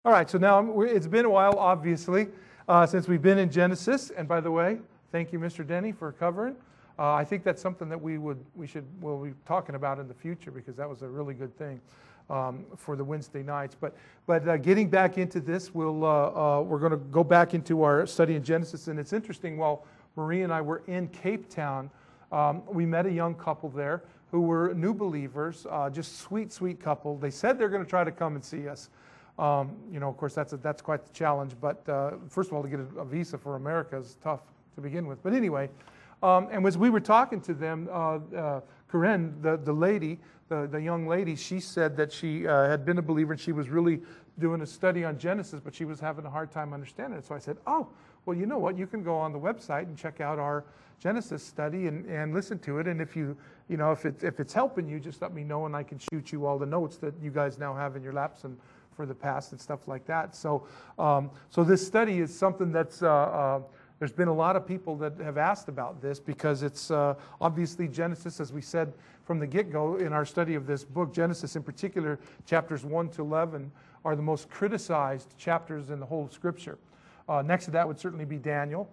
All right, so now it's been a while, obviously, since we've been in Genesis. And by the way, thank you, Mr. Denny, for covering. I think that's something that we'll be talking about in the future, because that was a really good thing for the Wednesday nights. But getting back into this, we're going to go back into our study in Genesis. And it's interesting, while Marie and I were in Cape Town, we met a young couple there who were new believers, just sweet, sweet couple. They said they're going to try to come and see us. Of course, that's quite the challenge. But first of all, to get a visa for America is tough to begin with. But anyway, and as we were talking to them, Corinne, the lady, the young lady, she said that she had been a believer and she was really doing a study on Genesis, but she was having a hard time understanding it. So I said, oh, well, you know what? You can go on the website and check out our Genesis study and listen to it. And if if it's helping you, just let me know and I can shoot you all the notes that you guys now have in your laps and for the past and stuff like that. So this study is something that's there's been a lot of people that have asked about this, because it's obviously Genesis, as we said from the get-go in our study of this book. Genesis in particular, chapters 1 to 11, are the most criticized chapters in the whole Scripture. Next to that would certainly be Daniel,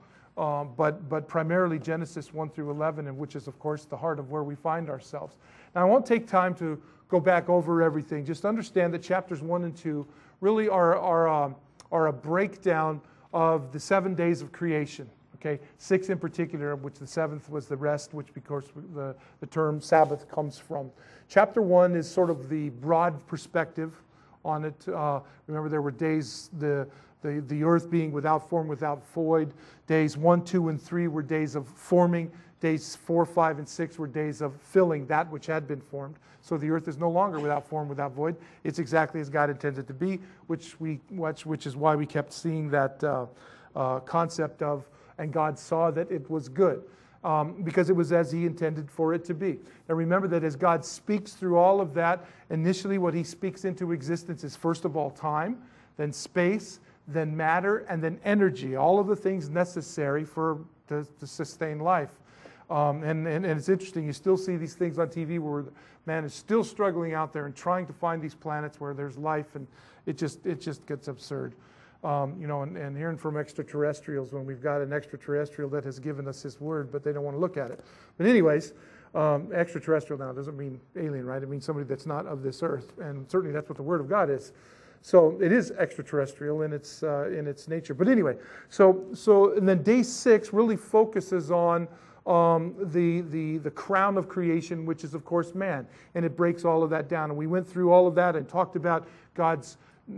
but primarily Genesis 1 through 11, and which is, of course, the heart of where we find ourselves. Now, I won't take time to go back over everything. Just understand that chapters 1 and 2 really are a breakdown of the 7 days of creation. Okay, 6 in particular, of which the 7th was the rest, which, of course, the term Sabbath comes from. Chapter 1 is sort of the broad perspective on it. Remember, there were days, the earth being without form, without void. Days 1, 2, and 3 were days of forming. Days 4, 5, and 6 were days of filling that which had been formed. So the earth is no longer without form, without void. It's exactly as God intended to be, which is why we kept seeing that concept of, and God saw that it was good, because it was as He intended for it to be. Now remember that as God speaks through all of that, initially what He speaks into existence is first of all time, then space, then matter, and then energy, all of the things necessary to sustain life. And it's interesting, you still see these things on TV where man is still struggling out there and trying to find these planets where there's life, and it just gets absurd. And hearing from extraterrestrials, when we've got an extraterrestrial that has given us His word, but they don't want to look at it. But anyways, extraterrestrial now doesn't mean alien, right? It means somebody that's not of this earth, and certainly that's what the Word of God is. So it is extraterrestrial in its nature. But anyway, so and then day 6 really focuses on the crown of creation, which is, of course, man. And it breaks all of that down. And we went through all of that and talked about God's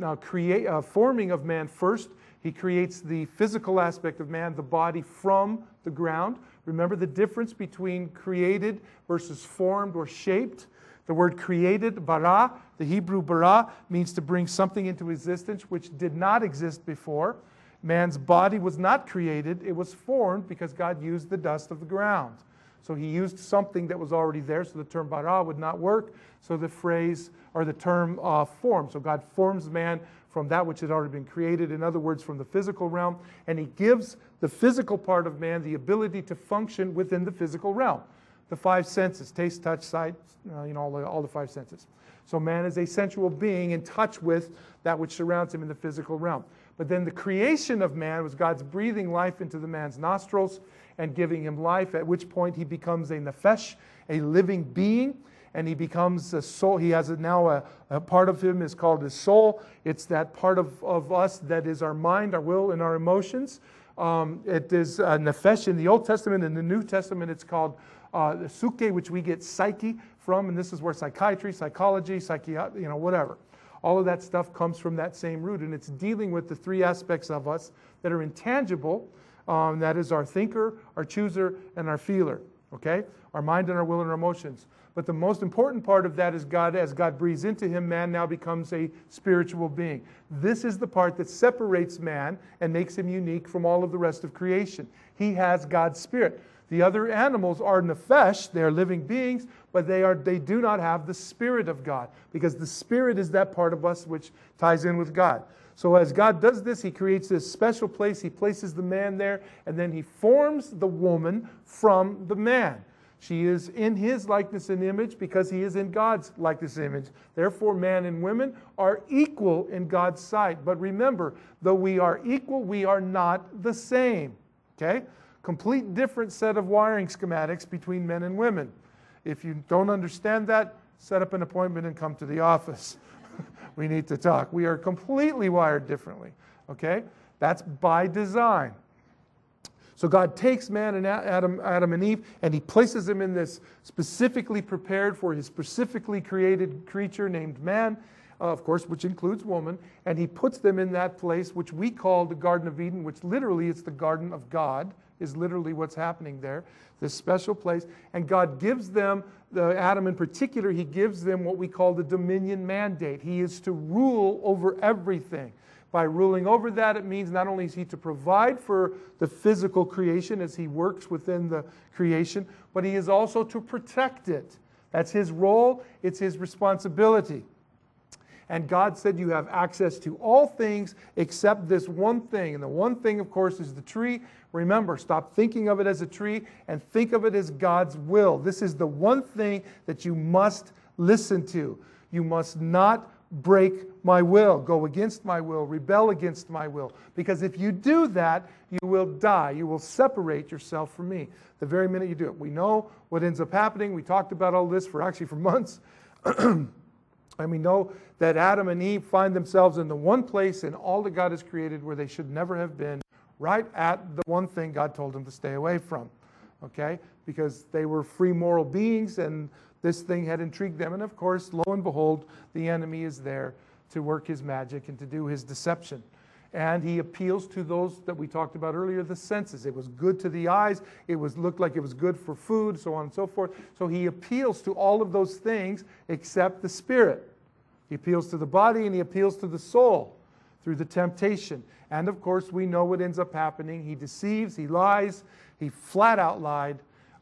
forming of man first. He creates the physical aspect of man, the body, from the ground. Remember the difference between created versus formed or shaped? The word created, bara, the Hebrew bara, means to bring something into existence which did not exist before. Man's body was not created, it was formed because God used the dust of the ground. So He used something that was already there, so the term bara would not work. So the phrase, or the term form. So God forms man from that which had already been created, in other words, from the physical realm, and He gives the physical part of man the ability to function within the physical realm. The 5 senses, taste, touch, sight, all the 5 senses. So man is a sensual being in touch with that which surrounds him in the physical realm. But then the creation of man was God's breathing life into the man's nostrils and giving him life, at which point he becomes a nephesh, a living being, and he becomes a soul. He has now a part of him is called his soul. It's that part of us that is our mind, our will, and our emotions. It is nephesh in the Old Testament. In the New Testament, it's called the suke, which we get psyche from, and this is where psychiatry, psychology, whatever. All of that stuff comes from that same root, and it's dealing with the 3 aspects of us that are intangible. That is our thinker, our chooser, and our feeler. Okay, our mind and our will and our emotions. But the most important part of that is God. As God breathes into him, man now becomes a spiritual being. This is the part that separates man and makes him unique from all of the rest of creation. He has God's Spirit. The other animals are nephesh, they are living beings, but they do not have the Spirit of God, because the Spirit is that part of us which ties in with God. So as God does this, He creates this special place, He places the man there, and then He forms the woman from the man. She is in his likeness and image because he is in God's likeness and image. Therefore, man and women are equal in God's sight. But remember, though we are equal, we are not the same. Okay? Complete different set of wiring schematics between men and women. If you don't understand that, set up an appointment and come to the office. We need to talk. We are completely wired differently. Okay? That's by design. So God takes man and Adam and Eve, and he places them in this specifically prepared for his specifically created creature named man, of course, which includes woman, and he puts them in that place which we call the Garden of Eden, which literally it's the Garden of God, is literally what's happening there, this special place. And God gives them, Adam in particular, he gives them what we call the dominion mandate. He is to rule over everything. By ruling over that, it means not only is he to provide for the physical creation as he works within the creation, but he is also to protect it. That's his role. It's his responsibility. And God said you have access to all things except this one thing. And the one thing, of course, is the tree. Remember, stop thinking of it as a tree and think of it as God's will. This is the one thing that you must listen to. You must not break my will, go against my will, rebel against my will. Because if you do that, you will die. You will separate yourself from me the very minute you do it. We know what ends up happening. We talked about all this for months. And we know that Adam and Eve find themselves in the one place in all that God has created where they should never have been, right at the one thing God told them to stay away from. Okay? Because they were free moral beings and this thing had intrigued them. And of course, lo and behold, the enemy is there to work his magic and to do his deception. And he appeals to those that we talked about earlier, the senses. It was good to the eyes. It looked like it was good for food, so on and so forth. So he appeals to all of those things except the spirit. He appeals to the body and he appeals to the soul through the temptation. And of course, we know what ends up happening. He deceives, he lies, he flat out lied,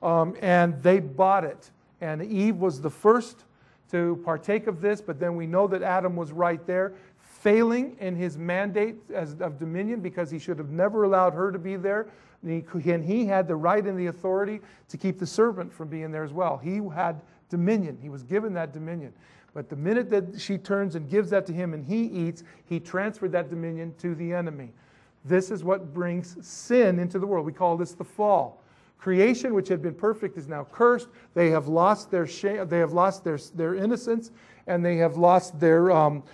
and they bought it. And Eve was the first to partake of this, but then we know that Adam was right there, failing in his mandate of dominion because he should have never allowed her to be there. And he had the right and the authority to keep the serpent from being there as well. He had dominion. He was given that dominion. But the minute that she turns and gives that to him and he eats, he transferred that dominion to the enemy. This is what brings sin into the world. We call this the fall. Creation, which had been perfect, is now cursed. They have lost their shame. They have lost their innocence, and they have lost they've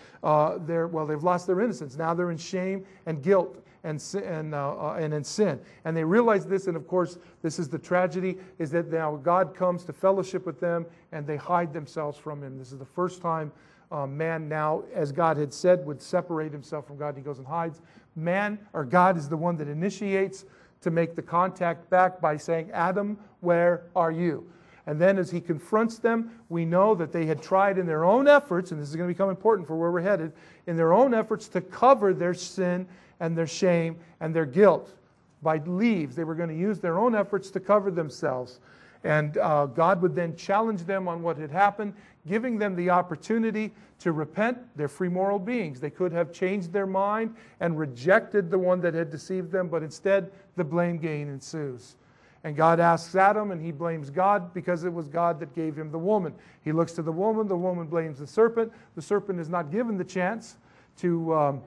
lost their innocence. Now they're in shame and guilt and in sin. And they realize this, and of course, this is the tragedy: is that now God comes to fellowship with them, and they hide themselves from Him. This is the first time man now, as God had said, would separate himself from God. He goes and hides. Man, or God, is the one that initiates to make the contact back by saying, Adam, where are you? And then as he confronts them, we know that they had tried in their own efforts, and this is going to become important for where we're headed, in their own efforts to cover their sin and their shame and their guilt by leaves. They were going to use their own efforts to cover themselves. And God would then challenge them on what had happened, giving them the opportunity to repent. They're free moral beings. They could have changed their mind and rejected the one that had deceived them, but instead the blame game ensues. And God asks Adam, and he blames God because it was God that gave him the woman. He looks to the woman blames the serpent. The serpent is not given the chance to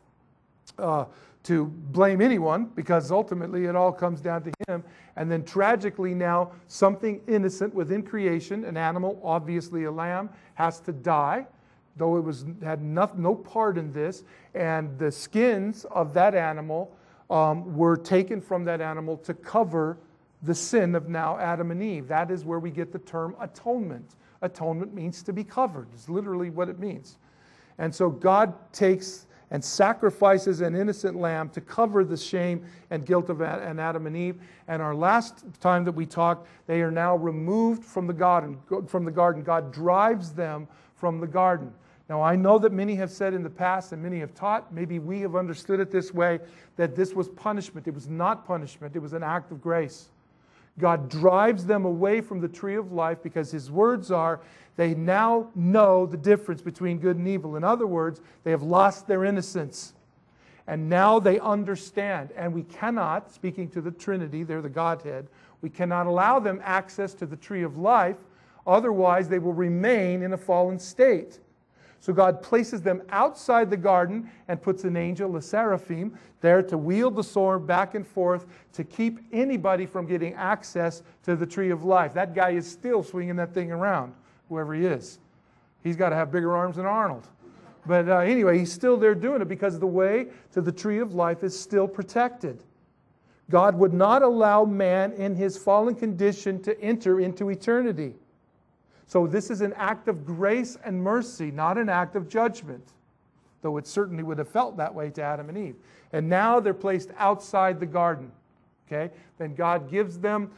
blame anyone because ultimately it all comes down to him. And then tragically now, something innocent within creation, an animal, obviously a lamb, has to die, though it had no part in this. And the skins of that animal were taken from that animal to cover the sin of now Adam and Eve. That is where we get the term atonement. Atonement means to be covered. It's literally what it means. And so God takes and sacrifices an innocent lamb to cover the shame and guilt of Adam and Eve. And our last time that we talked, they are now removed from the garden. God drives them from the garden. Now, I know that many have said in the past, and many have taught, maybe we have understood it this way, that this was punishment. It was not punishment. It was an act of grace. God drives them away from the tree of life because His words are, they now know the difference between good and evil. In other words, they have lost their innocence. And now they understand. And we cannot, speaking to the Trinity, they're the Godhead, we cannot allow them access to the tree of life. Otherwise, they will remain in a fallen state. So God places them outside the garden and puts an angel, a seraphim, there to wield the sword back and forth to keep anybody from getting access to the tree of life. That guy is still swinging that thing around, whoever he is. He's got to have bigger arms than Arnold. But anyway, he's still there doing it because the way to the tree of life is still protected. God would not allow man in his fallen condition to enter into eternity. So this is an act of grace and mercy, not an act of judgment, though it certainly would have felt that way to Adam and Eve. And now they're placed outside the garden. Okay? Then God gives them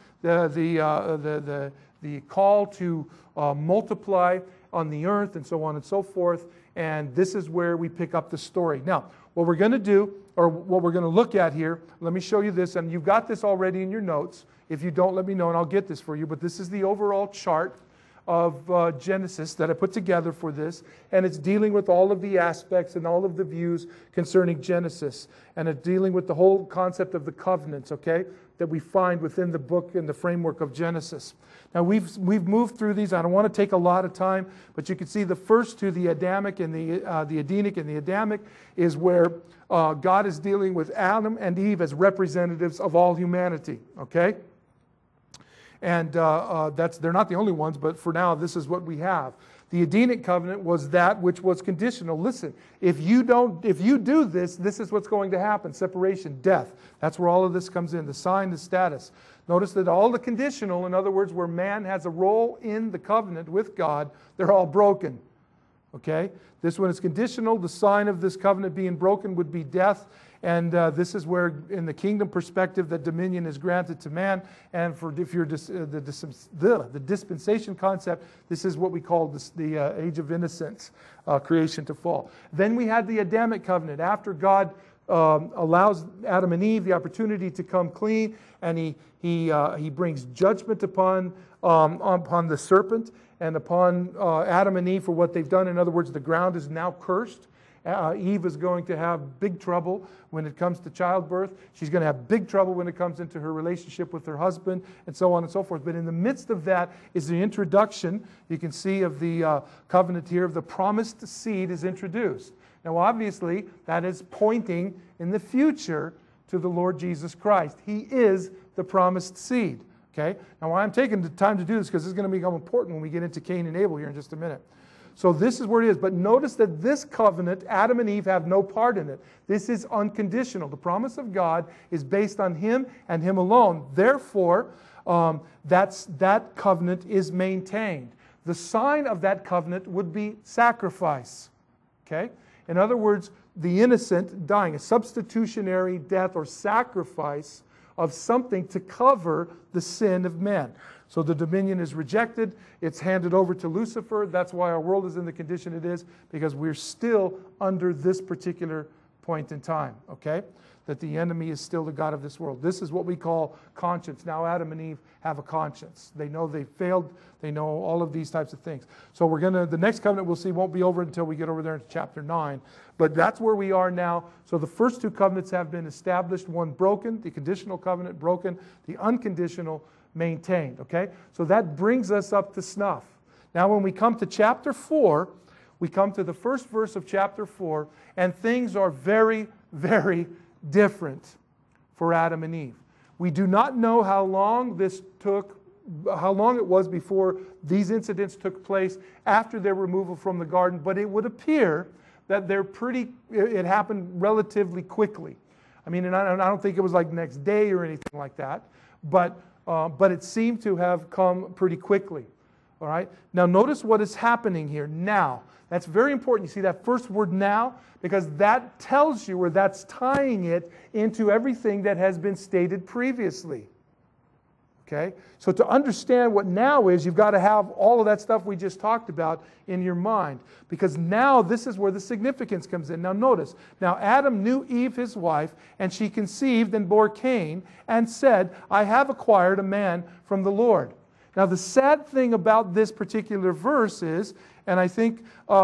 the call to multiply on the earth and so on and so forth. And this is where we pick up the story. Now, what we're going to do, or what we're going to look at here, let me show you this. And you've got this already in your notes. If you don't, let me know and I'll get this for you. But this is the overall chart of Genesis that I put together for this, and it's dealing with all of the aspects and all of the views concerning Genesis, and it's dealing with the whole concept of the covenants, okay, that we find within the book and the framework of Genesis. Now we've moved through these. I don't want to take a lot of time, but you can see the first two, the Adamic and the Edenic and the Adamic, is where God is dealing with Adam and Eve as representatives of all humanity, okay? And they're not the only ones, but for now, this is what we have. The Edenic covenant was that which was conditional. Listen, if you do this, this is what's going to happen. Separation, death. That's where all of this comes in. The sign, the status. Notice that all the conditional, in other words, where man has a role in the covenant with God, they're all broken. Okay? This one is conditional. The sign of this covenant being broken would be death. And this is where, in the kingdom perspective, that dominion is granted to man. And if you're the dispensation concept, this is what we call the age of innocence, creation to fall. Then we had the Adamic covenant. After God allows Adam and Eve the opportunity to come clean, and he brings judgment upon the serpent and upon Adam and Eve for what they've done. In other words, the ground is now cursed. Eve is going to have big trouble when it comes to childbirth. She's going to have big trouble when it comes into her relationship with her husband, and so on and so forth. But in the midst of that is the introduction, you can see, of the covenant here, of the promised seed is introduced. Now, obviously, that is pointing in the future to the Lord Jesus Christ. He is the promised seed. Okay? Now, why I'm taking the time to do this, because this is going to become important when we get into Cain and Abel here in just a minute. So this is where it is. But notice that this covenant, Adam and Eve have no part in it. This is unconditional. The promise of God is based on Him and Him alone. Therefore, that covenant is maintained. The sign of that covenant would be sacrifice. Okay? In other words, the innocent dying, a substitutionary death or sacrifice of something to cover the sin of men. So the dominion is rejected. It's handed over to Lucifer. That's why our world is in the condition it is, because we're still under this particular point in time, okay? That the enemy is still the god of this world. This is what we call conscience. Now Adam and Eve have a conscience. They know they failed. They know all of these types of things. So the next covenant we'll see won't be over until we get over there into chapter 9. But that's where we are now. So the first two covenants have been established. One broken, the conditional covenant broken, the unconditional maintained, okay? So that brings us up to snuff. Now when we come to chapter 4, we come to the first verse of chapter 4, and things are very, very different for Adam and Eve. We do not know how long it was before these incidents took place after their removal from the garden, but it would appear that it happened relatively quickly. I mean, and I don't think it was like next day or anything like that, but it seemed to have come pretty quickly. All right? Now notice what is happening here now. That's very important. You see that first word now? Because that tells you, or that's tying it into everything that has been stated previously. Okay? So to understand what now is, you've got to have all of that stuff we just talked about in your mind. Because now this is where the significance comes in. Now notice, now Adam knew Eve his wife, and she conceived and bore Cain, and said, I have acquired a man from the Lord. Now, the sad thing about this particular verse is, and I think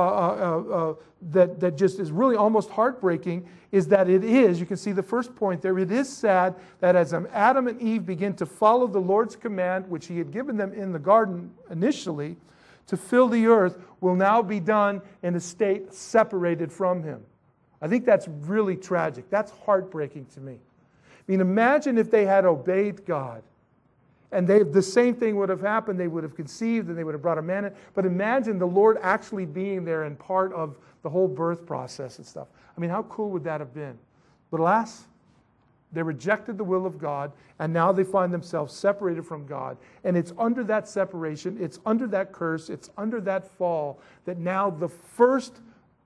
that just is really almost heartbreaking, is that it is, you can see the first point there, it is sad that as Adam and Eve begin to follow the Lord's command, which He had given them in the garden initially, to fill the earth, will now be done in a state separated from Him. I think that's really tragic. That's heartbreaking to me. I mean, imagine if they had obeyed God. And the same thing would have happened. They would have conceived and they would have brought a man in. But imagine the Lord actually being there and part of the whole birth process and stuff. I mean, how cool would that have been? But alas, they rejected the will of God, and now they find themselves separated from God. And it's under that separation, it's under that curse, it's under that fall, that now the first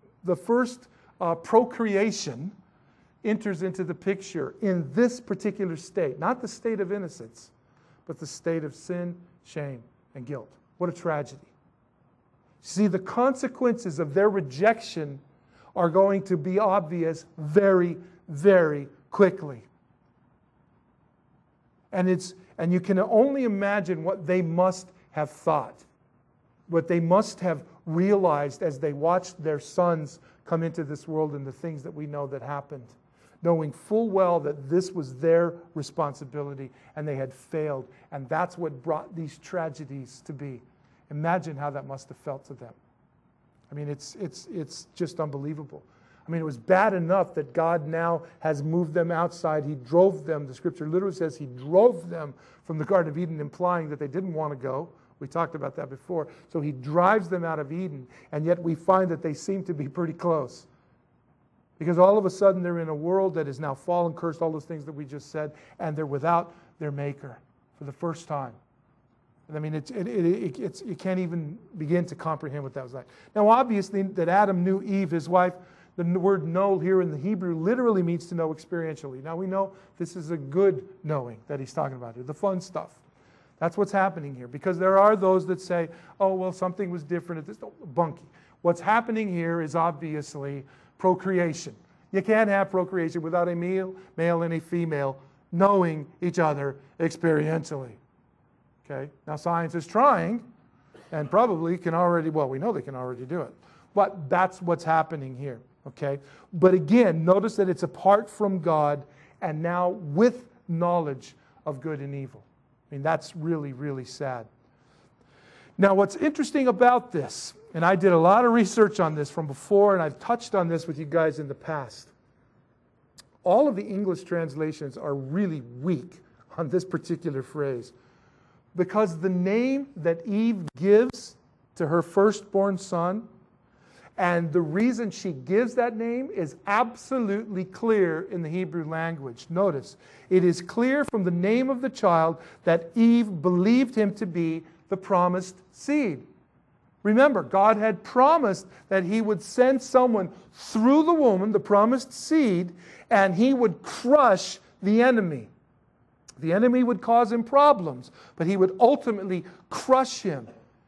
procreation enters into the picture in this particular state. Not the state of innocence, but the state of sin, shame, and guilt. What a tragedy. See, the consequences of their rejection are going to be obvious very, very quickly. And you can only imagine what they must have thought, what they must have realized as they watched their sons come into this world and the things that we know that happened, knowing full well that this was their responsibility and they had failed. And that's what brought these tragedies to be. Imagine how that must have felt to them. I mean, it's just unbelievable. I mean, it was bad enough that God now has moved them outside. He drove them. The scripture literally says He drove them from the Garden of Eden, implying that they didn't want to go. We talked about that before. So He drives them out of Eden, and yet we find that they seem to be pretty close. Because all of a sudden they're in a world that is now fallen, cursed, all those things that we just said, and they're without their Maker for the first time. I mean, you can't even begin to comprehend what that was like. Now, obviously, that Adam knew Eve, his wife. The word know here in the Hebrew literally means to know experientially. Now, we know this is a good knowing that he's talking about here, the fun stuff. That's what's happening here. Because there are those that say, oh, well, something was different at this. Oh, bunky. What's happening here is obviously procreation. You can't have procreation without a male and a female knowing each other experientially. Okay? Now, science is trying and probably can already, well, we know they can already do it. But that's what's happening here. Okay? But again, notice that it's apart from God and now with knowledge of good and evil. I mean, that's really, really sad. Now, what's interesting about this, and I did a lot of research on this from before, and I've touched on this with you guys in the past. All of the English translations are really weak on this particular phrase, because the name that Eve gives to her firstborn son, and the reason she gives that name is absolutely clear in the Hebrew language. Notice, it is clear from the name of the child that Eve believed him to be the promised seed. Remember, God had promised that He would send someone through the woman, the promised seed, and He would crush the enemy. The enemy would cause him problems, but He would ultimately crush him.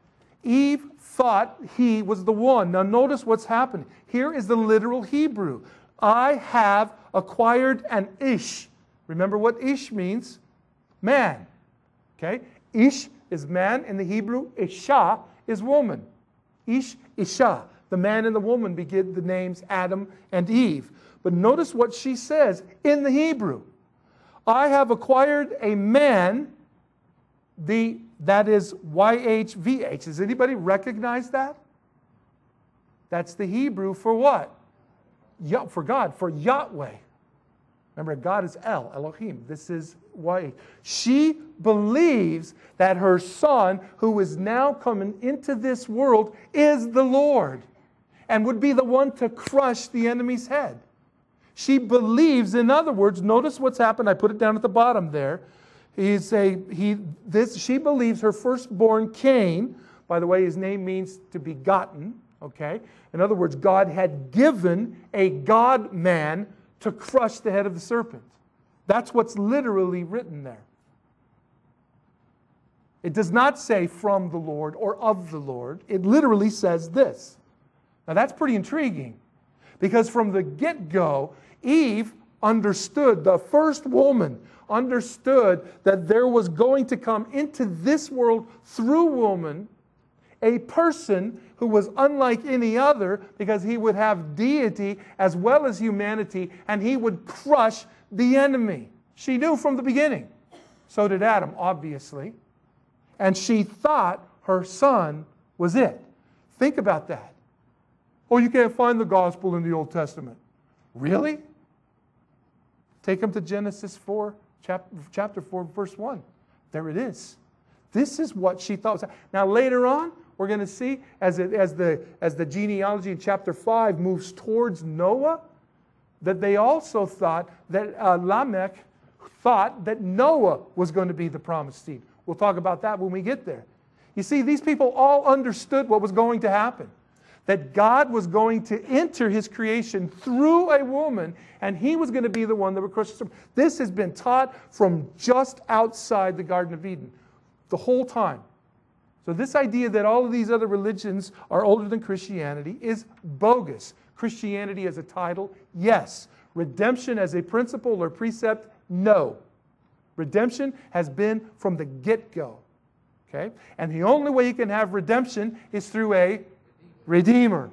Eve thought he was the one. Now notice what's happening. Here is the literal Hebrew. I have acquired an ish. Remember what ish means? Man. Okay? Ish is man in the Hebrew. Isha is woman. Ish, Isha. The man and the woman begin the names Adam and Eve. But notice what she says in the Hebrew. I have acquired a man, that is YHVH. Does anybody recognize that? That's the Hebrew for what? For God, for Yahweh. Remember, God is El, Elohim. This is YH. She believes that her son, who is now coming into this world, is the Lord and would be the one to crush the enemy's head. She believes, in other words, notice what's happened. I put it down at the bottom there. She believes her firstborn Cain, by the way, his name means to be begotten, okay? In other words, God had given a God-man to crush the head of the serpent. That's what's literally written there. It does not say from the Lord or of the Lord. It literally says this. Now that's pretty intriguing, because from the get-go, Eve understood, the first woman understood that there was going to come into this world through woman a person who was unlike any other, because he would have deity as well as humanity, and he would crush the enemy. She knew from the beginning. So did Adam, obviously. And she thought her son was it. Think about that. Oh, you can't find the gospel in the Old Testament. Really? Take them to Genesis 4, chapter 4, verse 1. There it is. This is what she thought. Now later on, we're going to see as the genealogy in chapter 5 moves towards Noah, that they also thought that Lamech thought that Noah was going to be the promised seed. We'll talk about that when we get there. You see, these people all understood what was going to happen. That God was going to enter His creation through a woman, and He was going to be the one that would crush the. This has been taught from just outside the Garden of Eden the whole time. So this idea that all of these other religions are older than Christianity is bogus. Christianity as a title, yes. Redemption as a principle or precept, no. Redemption has been from the get-go. Okay? And the only way you can have redemption is through a Redeemer.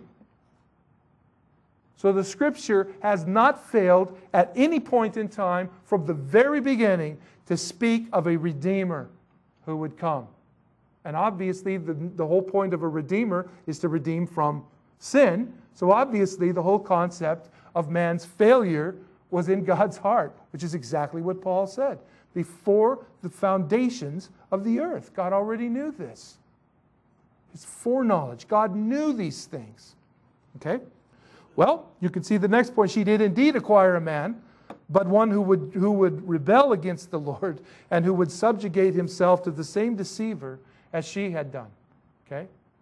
So the Scripture has not failed at any point in time from the very beginning to speak of a Redeemer who would come. And obviously the whole point of a Redeemer is to redeem from sin. So obviously the whole concept of man's failure was in God's heart, which is exactly what Paul said. Before the foundations of the earth, God already knew this. His foreknowledge. God knew these things. Okay? Well, you can see the next point. She did indeed acquire a man, but one who would rebel against the Lord and who would subjugate himself to the same deceiver as she had done. Okay?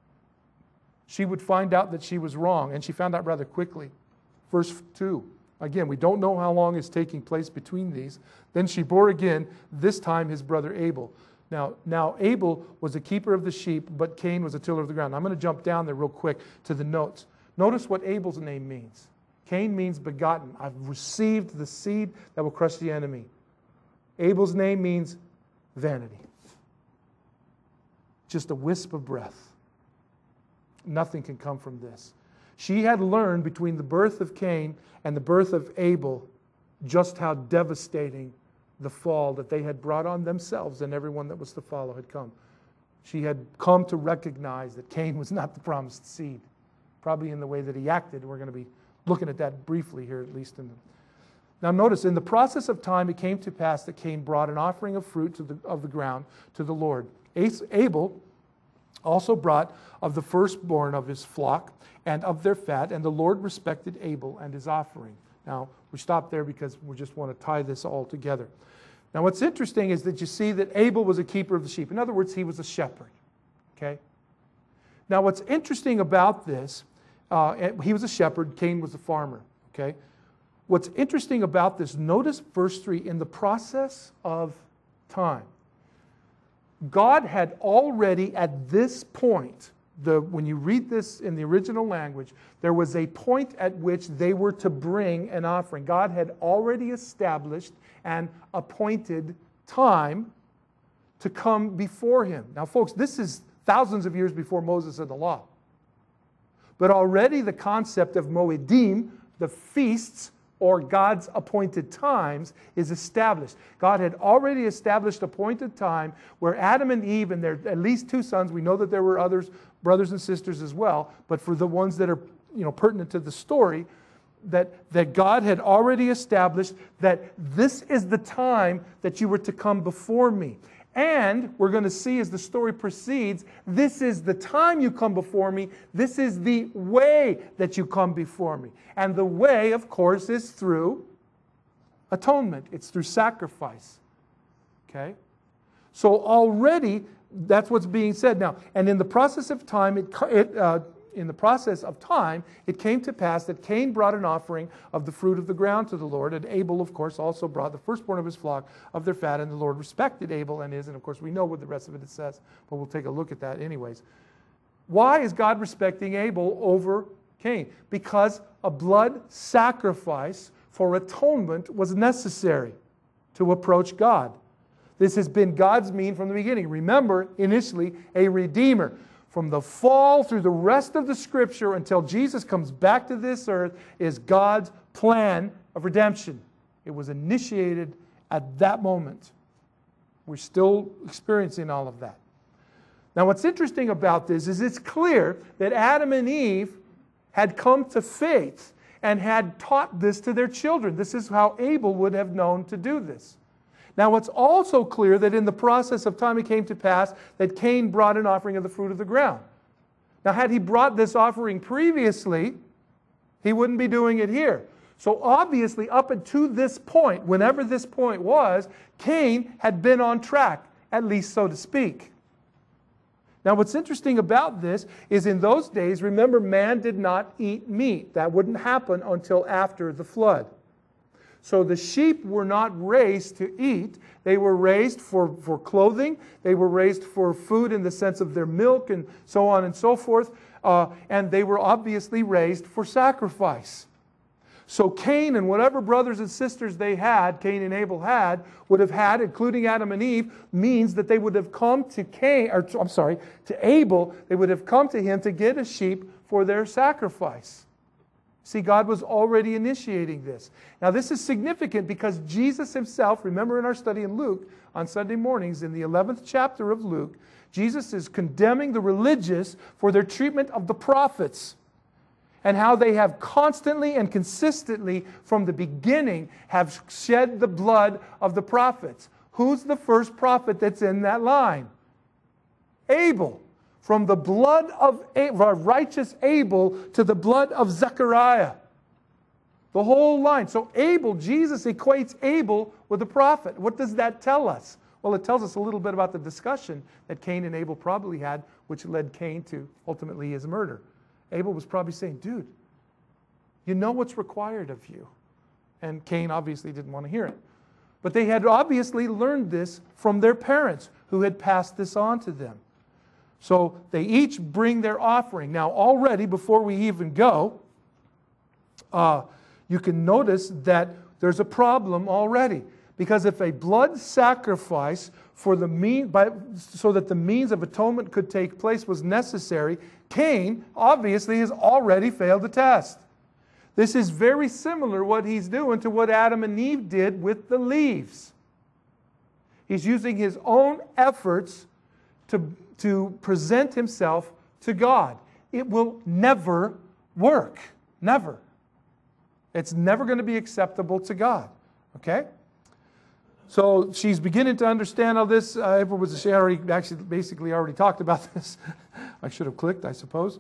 She would find out that she was wrong, and she found out rather quickly. Verse 2. Again, we don't know how long is taking place between these. Then she bore again, this time his brother Abel. Now Abel was a keeper of the sheep, but Cain was a tiller of the ground. I'm going to jump down there real quick to the notes. Notice what Abel's name means. Cain means begotten. I've received the seed that will crush the enemy. Abel's name means vanity. Just a wisp of breath. Nothing can come from this. She had learned between the birth of Cain and the birth of Abel just how devastating the fall that they had brought on themselves and everyone that was to follow had come. She had come to recognize that Cain was not the promised seed, probably in the way that he acted. We're going to be looking at that briefly here, at least. Now notice, in the process of time, it came to pass that Cain brought an offering of fruit of the ground to the Lord. Abel also brought of the firstborn of his flock and of their fat, and the Lord respected Abel and his offering. Now, we stop there because we just want to tie this all together. Now, what's interesting is that you see that Abel was a keeper of the sheep. In other words, he was a shepherd. Okay? Now, what's interesting about this, he was a shepherd, Cain was a farmer. Okay? What's interesting about this, notice verse 3, in the process of time. God had already at this point, when you read this in the original language, there was a point at which they were to bring an offering. God had already established and appointed time to come before Him. Now, folks, this is thousands of years before Moses and the law. But already the concept of Moedim, the feasts, or God's appointed times, is established. God had already established appointed time where Adam and Eve and their at least two sons, we know that there were others, brothers and sisters as well, but for the ones that are pertinent to the story, that God had already established that this is the time that you were to come before me. And we're going to see as the story proceeds, this is the time you come before me. This is the way that you come before me. And the way, of course, is through atonement. It's through sacrifice. Okay? So already, that's what's being said now. And in the process of time, it came to pass that Cain brought an offering of the fruit of the ground to the Lord, and Abel, of course, also brought the firstborn of his flock of their fat, and the Lord respected Abel and his, and of course we know what the rest of it says, but we'll take a look at that anyways. Why is God respecting Abel over Cain? Because a blood sacrifice for atonement was necessary to approach God. This has been God's mean from the beginning. Remember, initially, a redeemer. From the fall through the rest of the Scripture until Jesus comes back to this earth is God's plan of redemption. It was initiated at that moment. We're still experiencing all of that. Now, what's interesting about this is it's clear that Adam and Eve had come to faith and had taught this to their children. This is how Abel would have known to do this. Now, it's also clear that in the process of time it came to pass that Cain brought an offering of the fruit of the ground. Now, had he brought this offering previously, he wouldn't be doing it here. So obviously, up until this point, whenever this point was, Cain had been on track, at least so to speak. Now, what's interesting about this is in those days, remember, man did not eat meat. That wouldn't happen until after the flood. So the sheep were not raised to eat. They were raised for clothing. They were raised for food in the sense of their milk and so on and so forth. And they were obviously raised for sacrifice. So Cain and whatever brothers and sisters they had, Cain and Abel had, would have had, including Adam and Eve, means that they would have come to to Abel. They would have come to him to get a sheep for their sacrifice. See, God was already initiating this. Now, this is significant because Jesus himself, remember in our study in Luke, on Sunday mornings, in the 11th chapter of Luke, Jesus is condemning the religious for their treatment of the prophets and how they have constantly and consistently, from the beginning, have shed the blood of the prophets. Who's the first prophet that's in that line? Abel. From the blood of righteous Abel to the blood of Zechariah. The whole line. So Abel, Jesus equates Abel with the prophet. What does that tell us? Well, it tells us a little bit about the discussion that Cain and Abel probably had, which led Cain to ultimately his murder. Abel was probably saying, dude, you know what's required of you. And Cain obviously didn't want to hear it. But they had obviously learned this from their parents who had passed this on to them. So they each bring their offering. Now already, before we even go, you can notice that there's a problem already. Because if a blood sacrifice so that the means of atonement could take place was necessary, Cain obviously has already failed the test. This is very similar what he's doing to what Adam and Eve did with the leaves. He's using his own efforts to present himself to God. It will never work. Never. It's never going to be acceptable to God. Okay? So she's beginning to understand all this. She already actually basically already talked about this. I should have clicked, I suppose.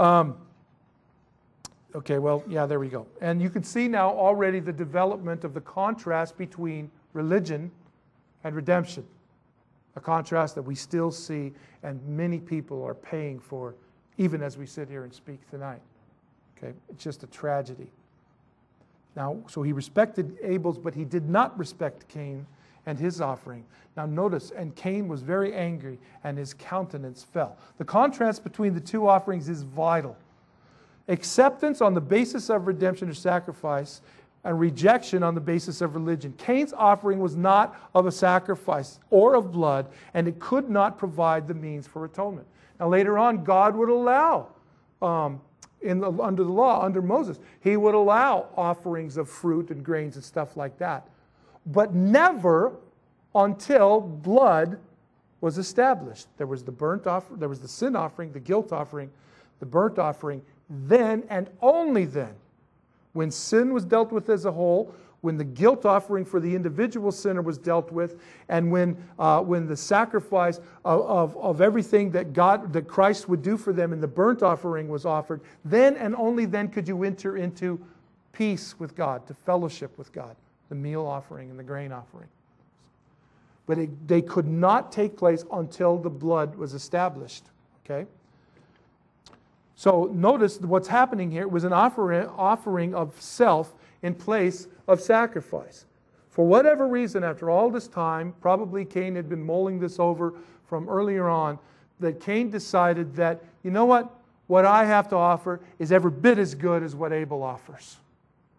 Okay, well, yeah, there we go. And you can see now already the development of the contrast between religion and redemption. A contrast that we still see and many people are paying for even as we sit here and speak tonight. Okay, it's just a tragedy. Now, so he respected Abel's, but he did not respect Cain and his offering. Now notice, and Cain was very angry and his countenance fell. The contrast between the two offerings is vital. Acceptance on the basis of redemption or sacrifice, and rejection on the basis of religion. Cain's offering was not of a sacrifice or of blood, and it could not provide the means for atonement. Now later on, God would allow, under the law, under Moses, he would allow offerings of fruit and grains and stuff like that. But never until blood was established. There was the burnt offering, there was the sin offering, the guilt offering, the burnt offering. Then and only then, when sin was dealt with as a whole, when the guilt offering for the individual sinner was dealt with, and when the sacrifice of everything that Christ would do for them in the burnt offering was offered, then and only then could you enter into peace with God, to fellowship with God, the meal offering and the grain offering. But they could not take place until the blood was established. Okay? So notice what's happening here. It was an offering of self in place of sacrifice. For whatever reason, after all this time, probably Cain had been mulling this over from earlier on, that Cain decided that, you know what I have to offer is every bit as good as what Abel offers.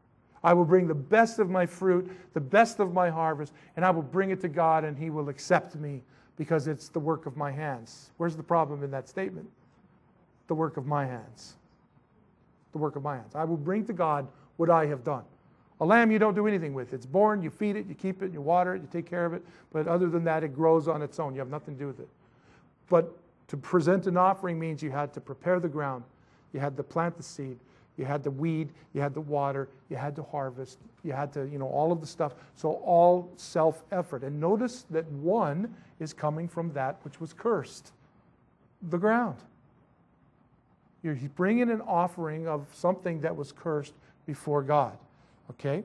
I will bring the best of my fruit, the best of my harvest, and I will bring it to God, and He will accept me because it's the work of my hands. Where's the problem in that statement? The work of my hands. The work of my hands. I will bring to God what I have done. A lamb you don't do anything with. It's born, you feed it, you keep it, you water it, you take care of it. But other than that, it grows on its own. You have nothing to do with it. But to present an offering means you had to prepare the ground. You had to plant the seed. You had to weed. You had to water. You had to harvest. You had to, all of the stuff. So all self-effort. And notice that one is coming from that which was cursed. The ground. You're bringing an offering of something that was cursed before God. Okay?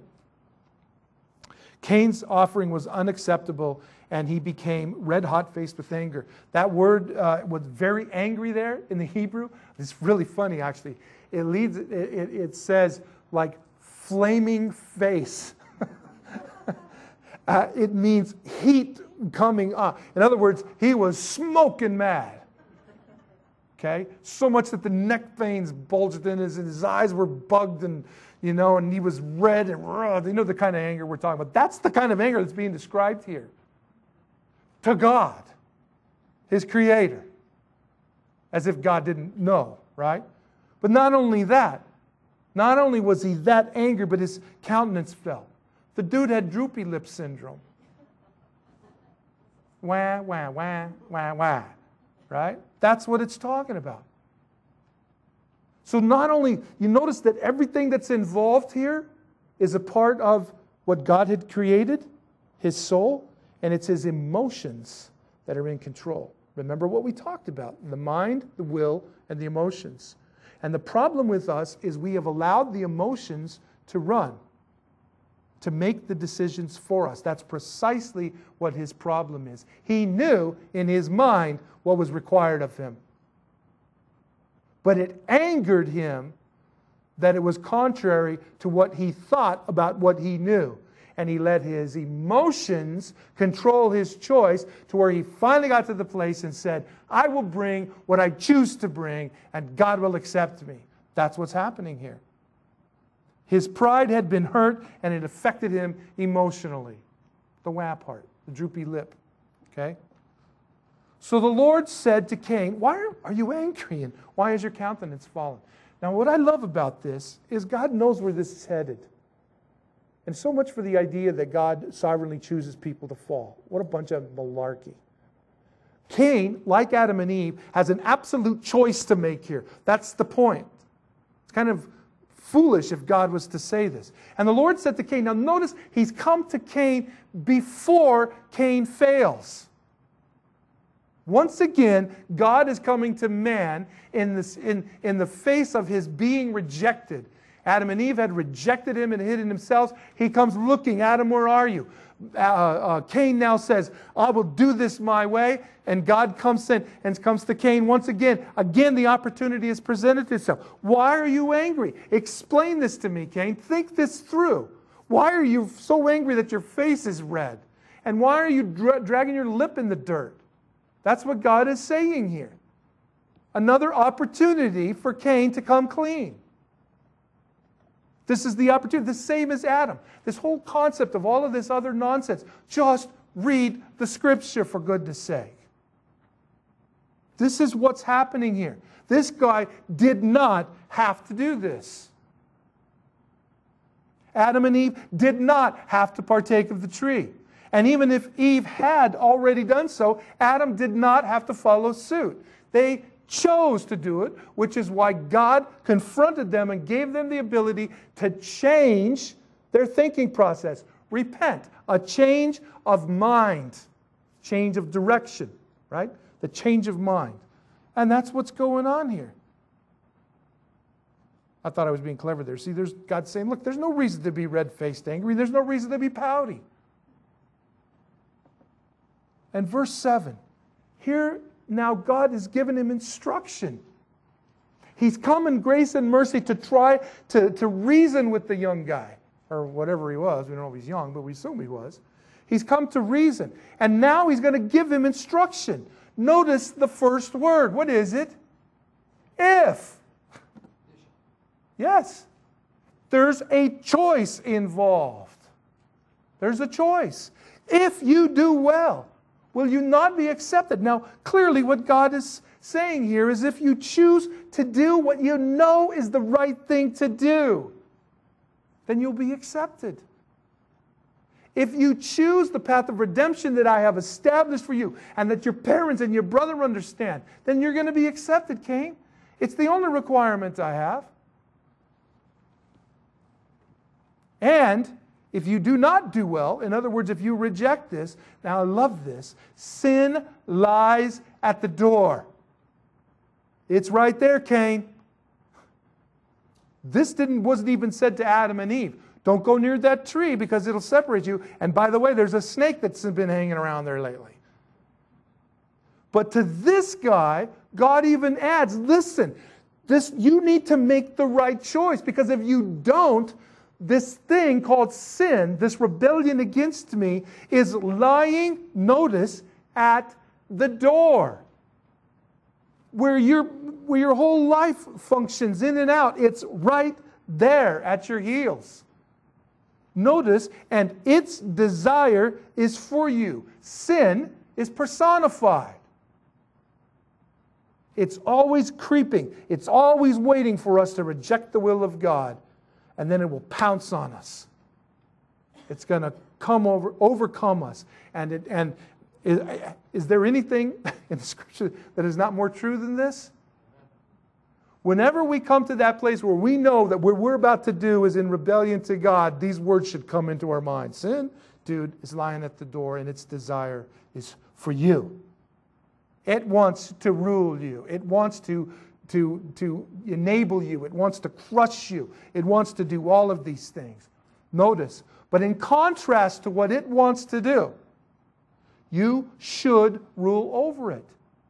Cain's offering was unacceptable, and he became red-hot faced with anger. That word was very angry there in the Hebrew. It's really funny, actually. It says like flaming face. It means heat coming up. In other words, he was smoking mad. Okay? So much that the neck veins bulged in his eyes were bugged, and and he was red and raw. You know the kind of anger we're talking about. That's the kind of anger that's being described here. To God, His Creator. As if God didn't know, right? But not only that, not only was he that angry, but his countenance fell. The dude had droopy lip syndrome. Wah, wah, wah, wah, wah. Right? That's what it's talking about. So not only, you notice that everything that's involved here is a part of what God had created, His soul, and it's His emotions that are in control. Remember what we talked about, the mind, the will, and the emotions. And the problem with us is we have allowed the emotions to run, to make the decisions for us. That's precisely what his problem is. He knew in his mind what was required of him. But it angered him that it was contrary to what he thought about what he knew. And he let his emotions control his choice to where he finally got to the place and said, I will bring what I choose to bring, and God will accept me. That's what's happening here. His pride had been hurt, and it affected him emotionally. The wah part, the droopy lip. Okay? So the Lord said to Cain, why are you angry, and why is your countenance fallen? Now what I love about this is God knows where this is headed. And so much for the idea that God sovereignly chooses people to fall. What a bunch of malarkey. Cain, like Adam and Eve, has an absolute choice to make here. That's the point. It's kind of foolish if God was to say this. And the Lord said to Cain, now notice He's come to Cain before Cain fails. Once again, God is coming to man in the face of his being rejected. Adam and Eve had rejected him and hidden themselves. He comes looking, Adam, where are you? Cain now says, I will do this my way. And God comes in and comes to Cain once again. Again, the opportunity has presented itself. Why are you angry? Explain this to me, Cain. Think this through. Why are you so angry that your face is red? And why are you dragging your lip in the dirt? That's what God is saying here. Another opportunity for Cain to come clean. This is the opportunity, the same as Adam. This whole concept of all of this other nonsense. Just read the Scripture, for goodness sake. This is what's happening here. This guy did not have to do this. Adam and Eve did not have to partake of the tree. And even if Eve had already done so, Adam did not have to follow suit. They chose to do it, which is why God confronted them and gave them the ability to change their thinking process. Repent, a change of mind, change of direction, right? The change of mind. And that's what's going on here. I thought I was being clever there. See, there's God saying, look, there's no reason to be red-faced angry. There's no reason to be pouty. And verse 7, here now God has given him instruction. He's come in grace and mercy to try to reason with the young guy, or whatever he was. We don't know if he's young, but we assume he was. He's come to reason. And now he's going to give him instruction. Notice the first word. What is it? If. Yes. There's a choice involved. There's a choice. If you do well, will you not be accepted? Now, clearly what God is saying here is if you choose to do what you know is the right thing to do, then you'll be accepted. If you choose the path of redemption that I have established for you and that your parents and your brother understand, then you're going to be accepted, Cain. It's the only requirement I have. And if you do not do well, in other words, if you reject this, now I love this, sin lies at the door. It's right there, Cain. This wasn't even said to Adam and Eve. Don't go near that tree because it'll separate you. And by the way, there's a snake that's been hanging around there lately. But to this guy, God even adds, listen, you need to make the right choice, because if you don't, this thing called sin, this rebellion against me, is lying, notice, at the door. Where your whole life functions in and out, it's right there at your heels. Notice, and its desire is for you. Sin is personified. It's always creeping. It's always waiting for us to reject the will of God. And then it will pounce on us. It's going to overcome us. And is there anything in the Scripture that is not more true than this? Whenever we come to that place where we know that what we're about to do is in rebellion to God, these words should come into our mind. Sin, dude, is lying at the door, and its desire is for you. It wants to rule you. It wants to enable you. It wants to crush you. It wants to do all of these things. Notice, but in contrast to what it wants to do, you should rule over it.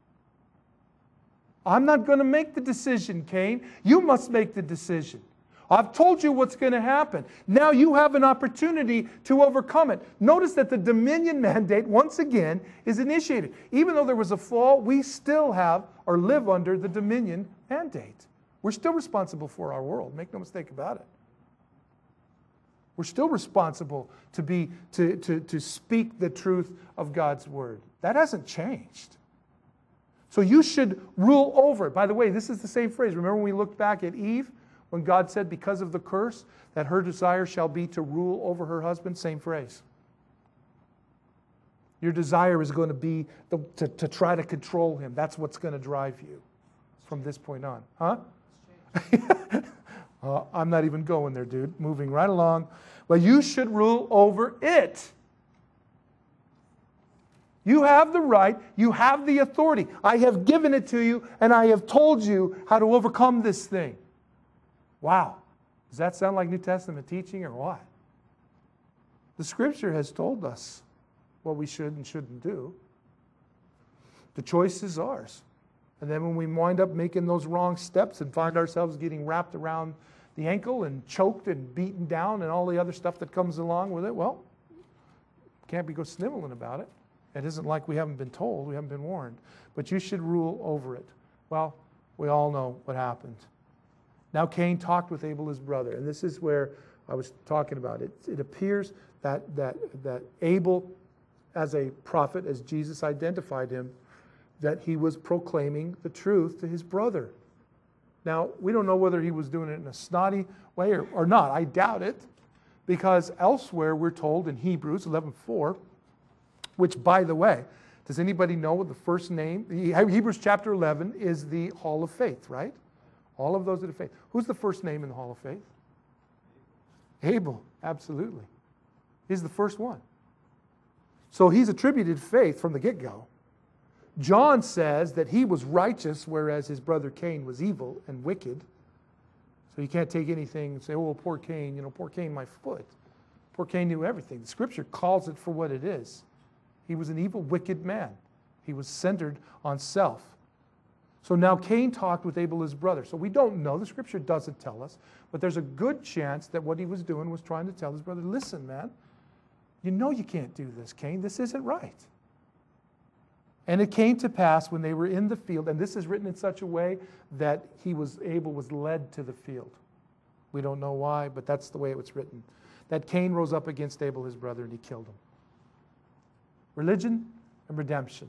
I'm not going to make the decision, Cain. You must make the decision. I've told you what's going to happen. Now you have an opportunity to overcome it. Notice that the dominion mandate, once again, is initiated. Even though there was a fall, we still have or live under the dominion mandate. We're still responsible for our world. Make no mistake about it. We're still responsible to speak the truth of God's word. That hasn't changed. So you should rule over it. By the way, this is the same phrase. Remember when we looked back at Eve, when God said because of the curse that her desire shall be to rule over her husband? Same phrase. Your desire is going to be to try to control him. That's what's going to drive you from this point on. Huh? I'm not even going there, dude. Moving right along. Well, you should rule over it. You have the right, you have the authority. I have given it to you, and I have told you how to overcome this thing. Wow. Does that sound like New Testament teaching or what? The Scripture has told us what we should and shouldn't do. The choice is ours. And then when we wind up making those wrong steps and find ourselves getting wrapped around the ankle and choked and beaten down and all the other stuff that comes along with it, well, can't be go sniveling about it. It isn't like we haven't been told, we haven't been warned. But you should rule over it. Well, we all know what happened. Now Cain talked with Abel, his brother. And this is where I was talking about it. It appears that Abel, as a prophet, as Jesus identified him, that he was proclaiming the truth to his brother. Now, we don't know whether he was doing it in a snotty way or not. I doubt it. Because elsewhere we're told in Hebrews 11:4, which, by the way, does anybody know what the first name? Hebrews chapter 11 is the Hall of Faith, right? All of those that have faith. Who's the first name in the Hall of Faith? Abel, absolutely. He's the first one. So he's attributed faith from the get-go. John says that he was righteous, whereas his brother Cain was evil and wicked. So you can't take anything and say, oh, poor Cain, poor Cain, my foot. Poor Cain knew everything. The Scripture calls it for what it is. He was an evil, wicked man. He was centered on self. So now Cain talked with Abel, his brother. So we don't know. The Scripture doesn't tell us. But there's a good chance that what he was doing was trying to tell his brother, listen, man, you know you can't do this, Cain. This isn't right. And it came to pass when they were in the field, and this is written in such a way that Abel was led to the field. We don't know why, but that's the way it was written. That Cain rose up against Abel, his brother, and he killed him. Religion and redemption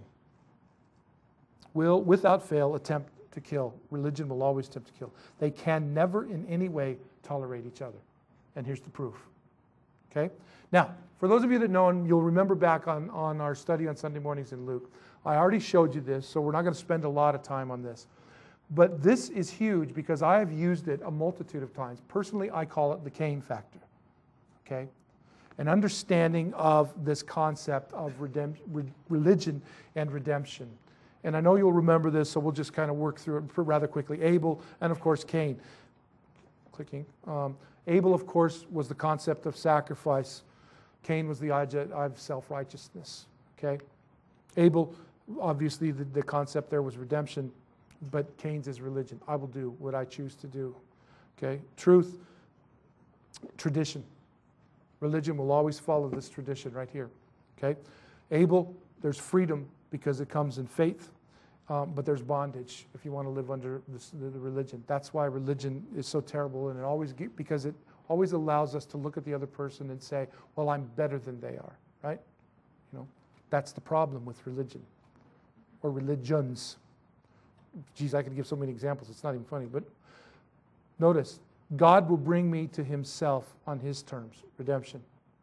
will, without fail, attempt to kill. Religion will always attempt to kill. They can never in any way tolerate each other. And here's the proof. Okay? Now, for those of you that know, and you'll remember back on our study on Sunday mornings in Luke, I already showed you this, so we're not going to spend a lot of time on this. But this is huge because I have used it a multitude of times. Personally, I call it the Cain factor. Okay? An understanding of this concept of religion and redemption. And I know you'll remember this, so we'll just kind of work through it rather quickly. Abel and, of course, Cain. Clicking. Abel, of course, was the concept of sacrifice. Cain was the idea of self-righteousness. Okay? Abel, obviously, the concept there was redemption, but Cain's is religion. I will do what I choose to do. Okay? Truth, tradition. Religion will always follow this tradition right here. Okay? Abel, there's freedom because it comes in faith, but there's bondage if you want to live under the religion. That's why religion is so terrible, and because it always allows us to look at the other person and say, well, I'm better than they are, right? You know, that's the problem with religion or religions. Geez, I could give so many examples. It's not even funny, but notice, God will bring me to himself on his terms, redemption.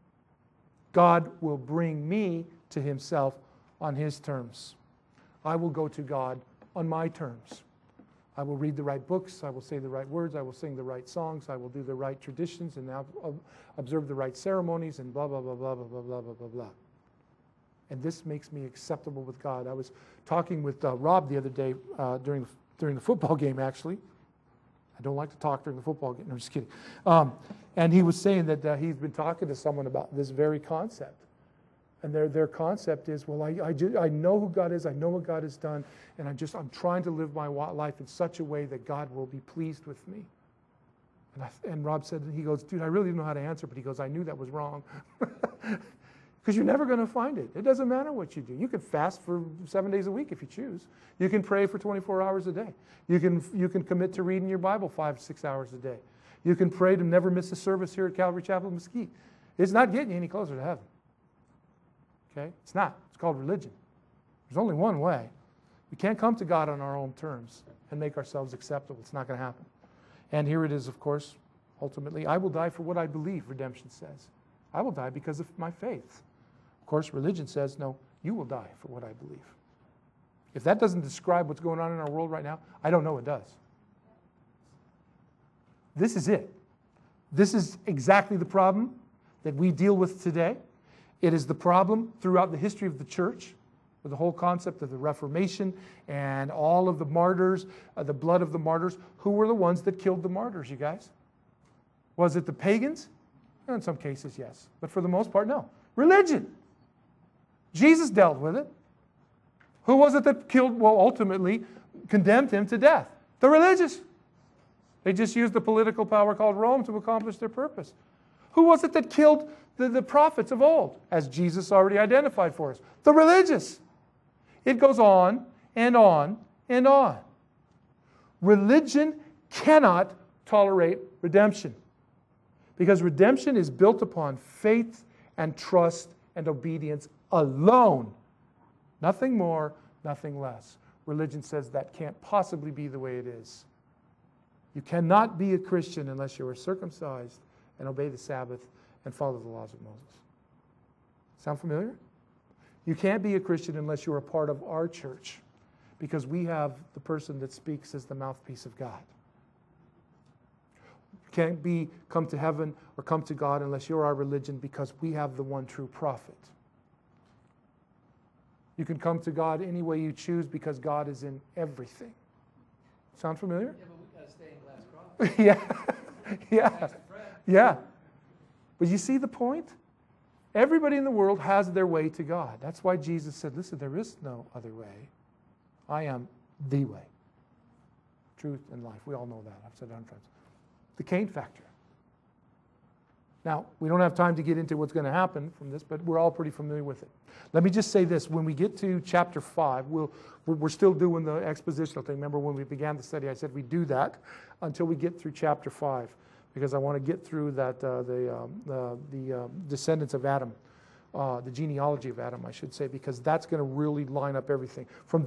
God will bring me to himself on his terms. I will go to God on my terms. I will read the right books, I will say the right words, I will sing the right songs, I will do the right traditions, and observe the right ceremonies, and blah, blah, blah, blah, blah, blah, blah, blah, blah, blah. And this makes me acceptable with God. I was talking with Rob the other day during the football game, actually. I don't like to talk during the football game. No, I'm just kidding. And he was saying that he's been talking to someone about this very concept. And their concept is, well, I know who God is, I know what God has done, and I'm trying to live my life in such a way that God will be pleased with me. And Rob said, he goes, dude, I really didn't know how to answer, but he goes, I knew that was wrong. Because you're never going to find it. It doesn't matter what you do. You can fast for 7 days a week if you choose. You can pray for 24 hours a day. You can commit to reading your Bible 5 6 hours a day. You can pray to never miss a service here at Calvary Chapel Mesquite. It's not getting you any closer to heaven. Okay? It's not. It's called religion. There's only one way. We can't come to God on our own terms and make ourselves acceptable. It's not going to happen. And here it is, of course, ultimately, I will die for what I believe, redemption says. I will die because of my faith. Of course, religion says, no, you will die for what I believe. If that doesn't describe what's going on in our world right now, I don't know what does. This is it. This is exactly the problem that we deal with today. It is the problem throughout the history of the church, with the whole concept of the Reformation and all of the martyrs, the blood of the martyrs. Who were the ones that killed the martyrs, you guys? Was it the pagans? In some cases, yes. But for the most part, no. Religion. Jesus dealt with it. Who was it that ultimately condemned him to death? The religious. They just used the political power called Rome to accomplish their purpose. Who was it that killed the prophets of old, as Jesus already identified for us? The religious. It goes on and on and on. Religion cannot tolerate redemption, because redemption is built upon faith and trust and obedience alone. Nothing more, nothing less. Religion says that can't possibly be the way it is. You cannot be a Christian unless you are circumcised and obey the Sabbath and follow the laws of Moses. Sound familiar? You can't be a Christian unless you're a part of our church, because we have the person that speaks as the mouthpiece of God. You can't come to heaven or come to God unless you're our religion, because we have the one true prophet. You can come to God any way you choose because God is in everything. Sound familiar? Yeah, but we got to stay in last prophet. Yeah. Yeah. But you see the point? Everybody in the world has their way to God. That's why Jesus said, listen, there is no other way. I am the way, truth, and life. We all know that. I've said it 100 times. The Cain factor. Now, we don't have time to get into what's going to happen from this, but we're all pretty familiar with it. Let me just say this. When we get to chapter 5, we're still doing the expositional thing. Remember when we began the study, I said we do that until we get through chapter 5. because I want to get through that the descendants of Adam, the genealogy of Adam, I should say, because that's going to really line up everything. From